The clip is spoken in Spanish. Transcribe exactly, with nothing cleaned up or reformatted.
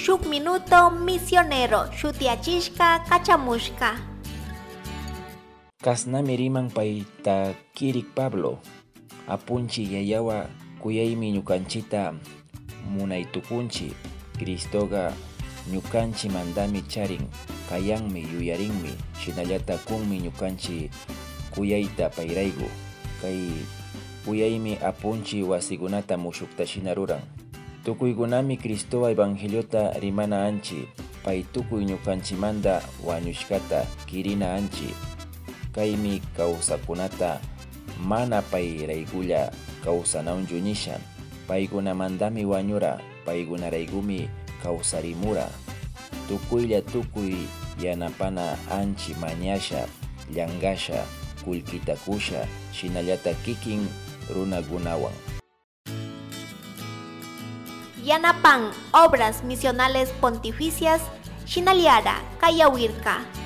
shuk minuto misionero shutiachishka kachamushka. Kasnami riman payta kirik Pablo. Apunchi yayawa kuyaymi ñukanchita munaytukunchi. Cristoga ñukanchi mandami charin. Kayanmi yuyarinmi. Shinallata kunmi ñukanchi kuyayta payraygu. Kay kuyaymi apunchi wasikunata mushukta shinaruran. Tukuykunami Cristowa evangeliota rimana anchi. Pay tukuy ñukanchimanda wañushkata kirina anchi. Kaymi kawsakunata mana payraykulla kawsanawnchu nisha. Paykunamandami wañura, paykunaraykumi kawsarimura. Tukuylla tukuy yanapana anchi mañasha, llangasha, kullkitakusha, shinallata kikin runakunawan. Yanapan Obras Misionales Pontificias Shinaliara Kayawirka.